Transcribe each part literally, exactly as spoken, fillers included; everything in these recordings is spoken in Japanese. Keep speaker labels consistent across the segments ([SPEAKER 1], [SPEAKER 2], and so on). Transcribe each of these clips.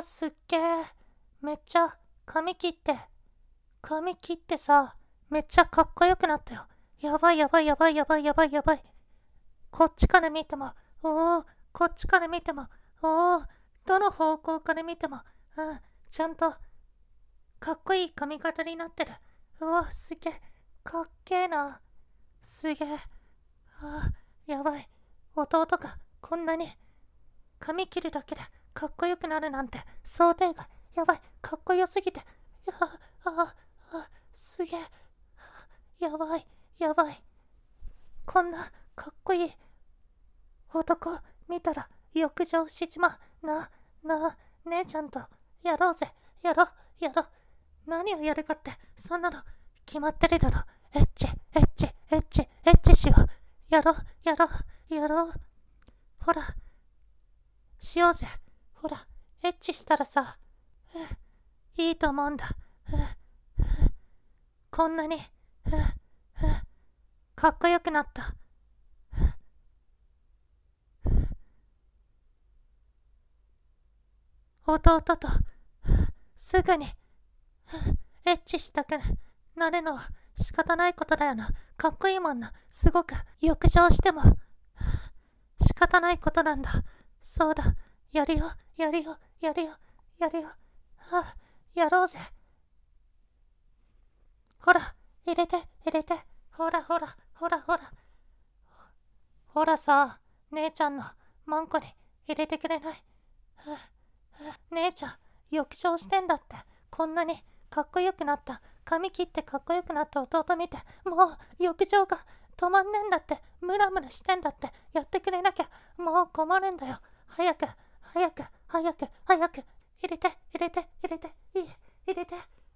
[SPEAKER 1] わ、すっげえ。めっちゃ髪切って、髪切ってさ、めっちゃかっこよくなったよ。やばいやばいやばいやばいやばいやばい。こっちから見ても、おお、こっちから見ても、おお、どの方向から見ても、うん、ちゃんとかっこいい髪型になってる。うわ、すげえ、かっけえな。すげえ。ああ、やばい。弟がこんなに髪切るだけでかっこよくなるなんて想定外。やばい、かっこよすぎて。やあああ、すげえ。やばい、やばい。こんなかっこいい男見たら浴場しちまう。な、な、姉ちゃんとやろうぜ。やろう、やろう。何をやるかってそんなの決まってるだろ。エッチ、エッチ、エッチ、エッチしよう。やろう、やろう、やろう。ほら、しようぜ。ほら、エッチしたらさ、いいと思うんだ。こんなに、かっこよくなった。弟とすぐにエッチしたくなるのは仕方ないことだよな。かっこいいもんな。すごく浴場しても仕方ないことなんだ。そうだ、やるよ、やるよ、やるよ、やるよ。あ、やろうぜ。ほら、入れて、入れて。ほらほら、ほらほら。ほらさ、姉ちゃんのマンコに入れてくれない？姉ちゃん、浴場してんだって。こんなにかっこよくなった。髪切ってかっこよくなった弟見て、もう浴場が止まんねんだって。ムラムラしてんだって。やってくれなきゃもう困るんだよ。早く、早く、早く、早く。入れて、入れて、入れて、いい、入れて。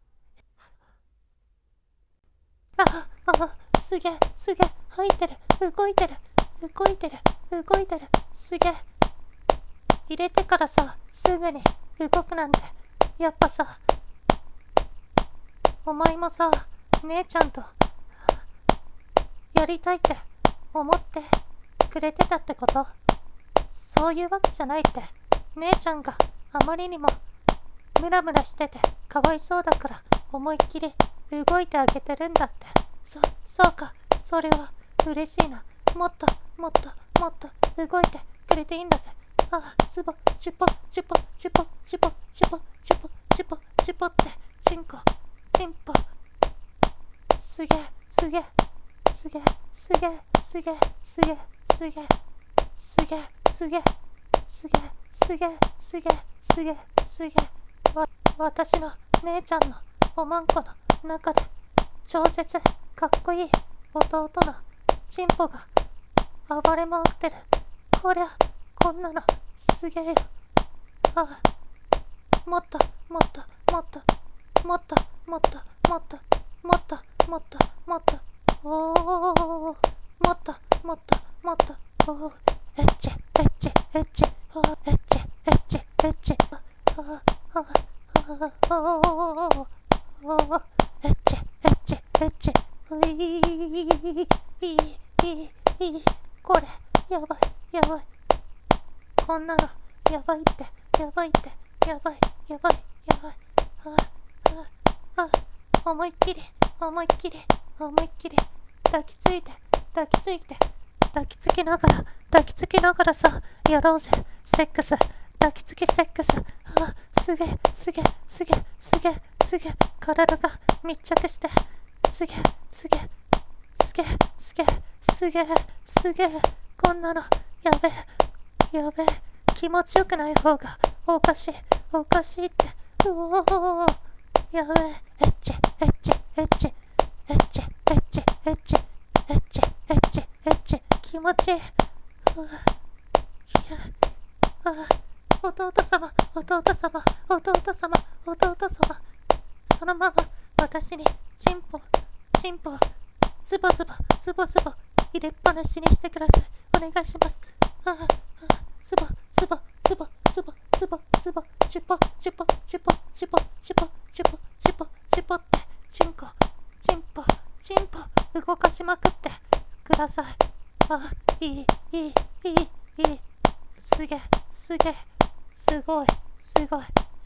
[SPEAKER 1] あ、あ、すげえ、すげえ、入ってる、動いてる、動いてる、動いてる、すげえ。入れてからさ、すぐに動くなんて、やっぱさ、お前もさ、姉ちゃんとやりたいって思ってくれてたってこと？そういうわけじゃないって。姉ちゃんがあまりにもムラムラしててかわいそうだから思いっきり動いてあげてるんだって。そ、そうか、それは嬉しいな。もっともっともっと動いてくれていいんだぜ。ああ、ズボ、チュポ、チュポ、チュポ、チュポ、チュポ、チュポ、チュポ、チュポって、チンコ、チンポ。すげえ、すげえ、すげえ、すげえ、すげえ、すげえ、すげえ、すげえ、すげえ、すげえ、すげえ、すげえ、すげえ、すげえ。わ、私の姉ちゃんのおまんこの中で、超絶かっこいい弟のチンポが暴れ回ってる。こりゃ、こんなのすげえよ。ああ、もっともっともっともっともっともっともっともっともっとおお、もっともっともっとおお、エッチエッチエッチ、おエッチエッチエッチ、あああああおお、エッチエッチエッチ、ういいいいいい、これやばいやばい、こんなのやばいって、やばいって、やばい、やばい、やばい。ああ、ああ、思いっきり、思いっきり、思いっきり、抱きついて、抱きついて、抱きつきながら、抱きつきながらさ、やろうぜ、セックス、抱きつきセックス。ああ、すげえ、すげえ、すげえ、すげえ、すげえ、体が密着して、すげえ、すげえ、すげえ、すげえ、すげえ、すげえ、こんなの、やべえ、やべえ、気持ちよくない方がおかしい、おかしいって。うおー、やべえ、エッチ、エッチ、エッチ、エッチ、エッチ、エッチ、エッチ、エッチ、エッチ、気持ちいい。ああ、弟様、弟様、弟様、弟様。そのまま私にチンポ、チンポ、ズボズボ、ズボズボ入れっぱなしにしてください。お願いします。ああ、ああ、ズボ、ズボ、ズボ、ズボ、ズボ、ズボ、チュポ、チュポ、チュポ、チュポ、チュポ、チュポ、チュポ、チュポって、チンコ、チンポ、チンポ、動かしまくってください。あ、いい、いい、いい、いい。すげえ、すげえ、すごい、すごい、